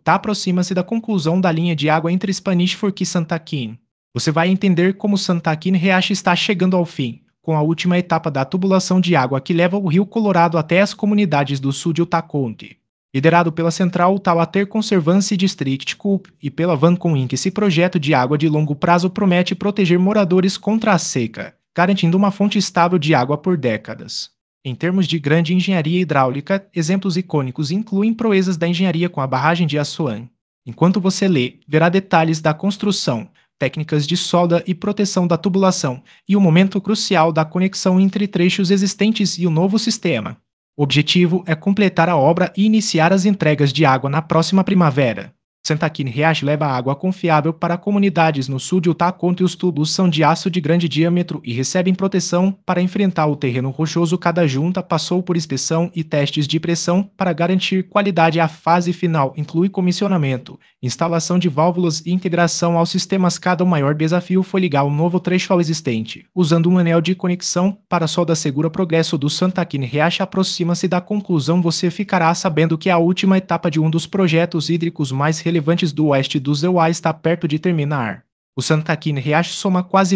tá aproxima-se da conclusão da linha de água entre Spanish Fork e Santakin. Você vai entender como Santakin Riacho está chegando ao fim, com a última etapa da tubulação de água que leva o Rio Colorado até as comunidades do sul de Utah County. Liderado pela Central Utah Water Conservancy District CUP e pela Vancouver Inc., esse projeto de água de longo prazo promete proteger moradores contra a seca, garantindo uma fonte estável de água por décadas. Em termos de grande engenharia hidráulica, exemplos icônicos incluem proezas da engenharia com a barragem de Assuan. Enquanto você lê, verá detalhes da construção, técnicas de solda e proteção da tubulação e o momento crucial da conexão entre trechos existentes e o novo sistema. O objetivo é completar a obra e iniciar as entregas de água na próxima primavera. Santakin Riacho leva água confiável para comunidades no sul de Utah County. Os tubos são de aço de grande diâmetro e recebem proteção para enfrentar o terreno rochoso. Cada junta passou por inspeção e testes de pressão para garantir qualidade. A fase final inclui comissionamento, instalação de válvulas e integração aos sistemas. Cada maior desafio foi ligar um novo trecho ao existente, usando um anel de conexão para solda segura. O progresso do Santakin Riacho aproxima-se da conclusão. Você ficará sabendo que a última etapa de um dos projetos hídricos mais relevantes do oeste do Iowa está perto de terminar. O Santakin Riacho soma quase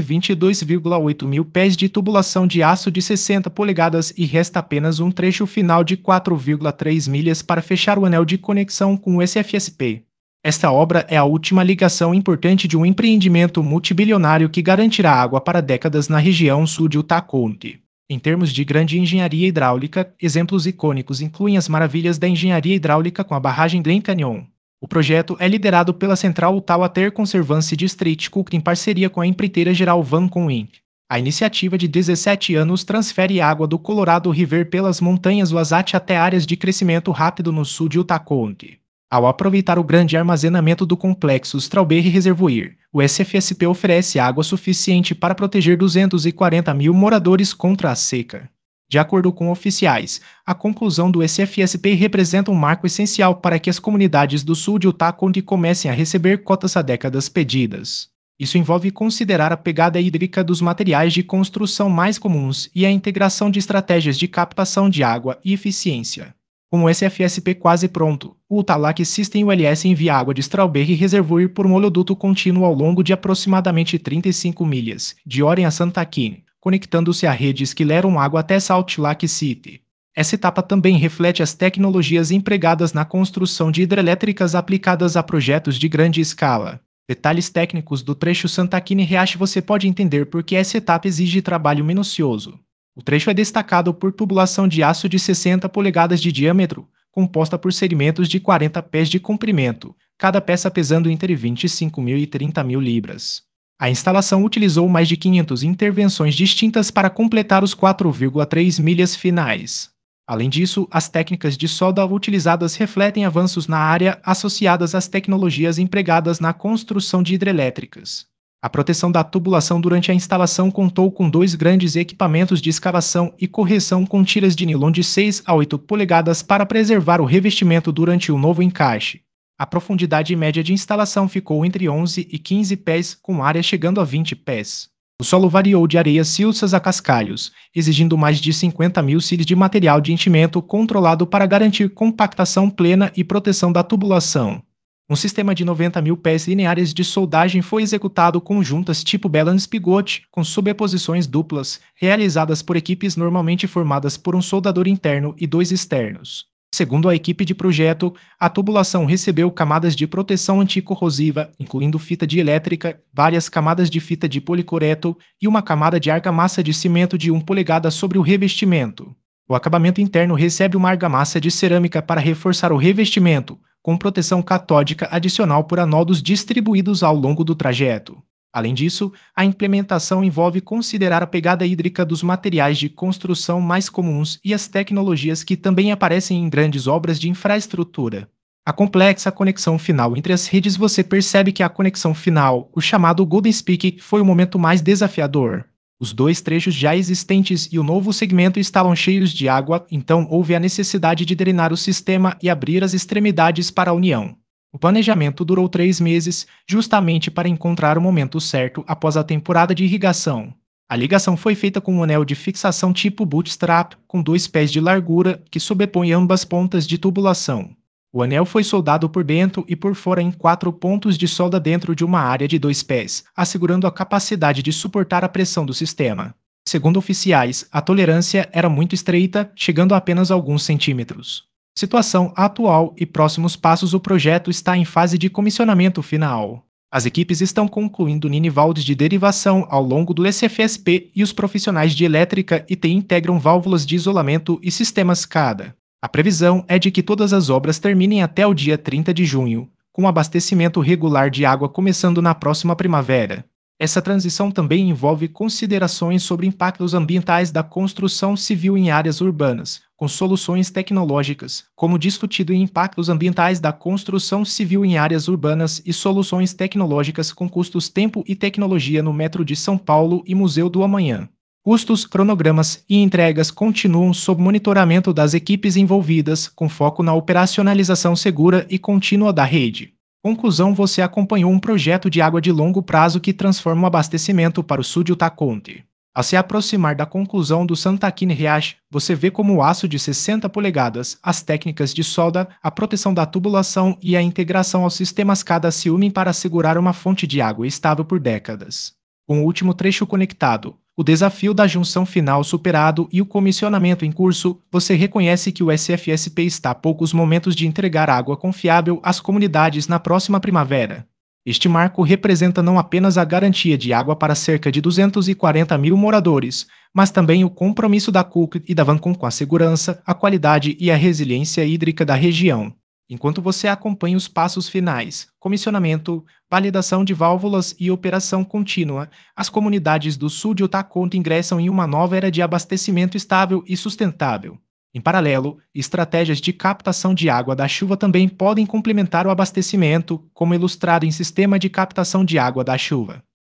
22,8 mil pés de tubulação de aço de 60 polegadas e resta apenas um trecho final de 4,3 milhas para fechar o anel de conexão com o SFSP. Esta obra é a última ligação importante de um empreendimento multibilionário que garantirá água para décadas na região sul de Utah County. Em termos de grande engenharia hidráulica, exemplos icônicos incluem as maravilhas da engenharia hidráulica com a barragem Glen Canyon. O projeto é liderado pela Central Utah Water Conservancy District CUP em parceria com a empreiteira geral Vancouver Inc. A iniciativa de 17 anos transfere água do Colorado River pelas montanhas Wasatch até áreas de crescimento rápido no sul de Utah County. Ao aproveitar o grande armazenamento do complexo Strawberry Reservoir, o SFSP oferece água suficiente para proteger 240 mil moradores contra a seca. De acordo com oficiais, a conclusão do SFSP representa um marco essencial para que as comunidades do sul de Utah County comecem a receber cotas há décadas pedidas. Isso envolve considerar a pegada hídrica dos materiais de construção mais comuns e a integração de estratégias de captação de água e eficiência. Com o SFSP quase pronto, o Utah Lake System ULS envia água de Strawberry Reservoir por um oleoduto contínuo ao longo de aproximadamente 35 milhas, de Oren a Santakin, conectando-se a redes que levam água até Salt Lake City. Essa etapa também reflete as tecnologias empregadas na construção de hidrelétricas aplicadas a projetos de grande escala. Detalhes técnicos do trecho Santakin Riacho. Você pode entender por que essa etapa exige trabalho minucioso. O trecho é destacado por tubulação de aço de 60 polegadas de diâmetro, composta por segmentos de 40 pés de comprimento, cada peça pesando entre 25 mil e 30 mil libras. A instalação utilizou mais de 500 intervenções distintas para completar os 4,3 milhas finais. Além disso, as técnicas de solda utilizadas refletem avanços na área associadas às tecnologias empregadas na construção de hidrelétricas. A proteção da tubulação durante a instalação contou com 2 grandes equipamentos de escavação e correção com tiras de nilon de 6 a 8 polegadas para preservar o revestimento durante o novo encaixe. A profundidade média de instalação ficou entre 11 e 15 pés, com área chegando a 20 pés. O solo variou de areias silças a cascalhos, exigindo mais de 50 mil cilindros de material de enchimento controlado para garantir compactação plena e proteção da tubulação. Um sistema de 90 mil pés lineares de soldagem foi executado com juntas tipo balance pivote, com sobreposições duplas, realizadas por equipes normalmente formadas por um soldador interno e 2 externos. Segundo a equipe de projeto, a tubulação recebeu camadas de proteção anticorrosiva, incluindo fita dielétrica, várias camadas de fita de policoreto e uma camada de argamassa de cimento de 1 polegada sobre o revestimento. O acabamento interno recebe uma argamassa de cerâmica para reforçar o revestimento, com proteção catódica adicional por anodos distribuídos ao longo do trajeto. Além disso, a implementação envolve considerar a pegada hídrica dos materiais de construção mais comuns e as tecnologias que também aparecem em grandes obras de infraestrutura. A complexa conexão final entre as redes. Você percebe que a conexão final, o chamado Golden Peak, foi o momento mais desafiador. Os 2 trechos já existentes e o novo segmento estavam cheios de água, então houve a necessidade de drenar o sistema e abrir as extremidades para a união. O planejamento durou 3 meses, justamente para encontrar o momento certo após a temporada de irrigação. A ligação foi feita com um anel de fixação tipo bootstrap, com 2 pés de largura, que sobrepõe ambas pontas de tubulação. O anel foi soldado por dentro e por fora em 4 pontos de solda dentro de uma área de 2 pés, assegurando a capacidade de suportar a pressão do sistema. Segundo oficiais, a tolerância era muito estreita, chegando a apenas alguns centímetros. Situação atual e próximos passos: o projeto está em fase de comissionamento final. As equipes estão concluindo Ninivaldes de derivação ao longo do SFSP e os profissionais de elétrica e TI integram válvulas de isolamento e sistemas SCADA. A previsão é de que todas as obras terminem até o dia 30 de junho, com abastecimento regular de água começando na próxima primavera. Essa transição também envolve considerações sobre impactos ambientais da construção civil em áreas urbanas, com soluções tecnológicas, como discutido em impactos ambientais da construção civil em áreas urbanas e soluções tecnológicas com custos, tempo e tecnologia no Metro de São Paulo e Museu do Amanhã. Custos, cronogramas e entregas continuam sob monitoramento das equipes envolvidas, com foco na operacionalização segura e contínua da rede. Conclusão: você acompanhou um projeto de água de longo prazo que transforma o abastecimento para o sul de Utah County. Ao se aproximar da conclusão do Santakine Riach, você vê como o aço de 60 polegadas, as técnicas de solda, a proteção da tubulação e a integração aos sistemas SCADA se unem para assegurar uma fonte de água estável por décadas. Com o último trecho conectado, o desafio da junção final superado e o comissionamento em curso, você reconhece que o SFSP está a poucos momentos de entregar água confiável às comunidades na próxima primavera. Este marco representa não apenas a garantia de água para cerca de 240 mil moradores, mas também o compromisso da CUC e da Vancom com a segurança, a qualidade e a resiliência hídrica da região. Enquanto você acompanha os passos finais, comissionamento, validação de válvulas e operação contínua, as comunidades do sul de Utah County ingressam em uma nova era de abastecimento estável e sustentável. Em paralelo, estratégias de captação de água da chuva também podem complementar o abastecimento, como ilustrado em Sistema de Captação de Água da Chuva.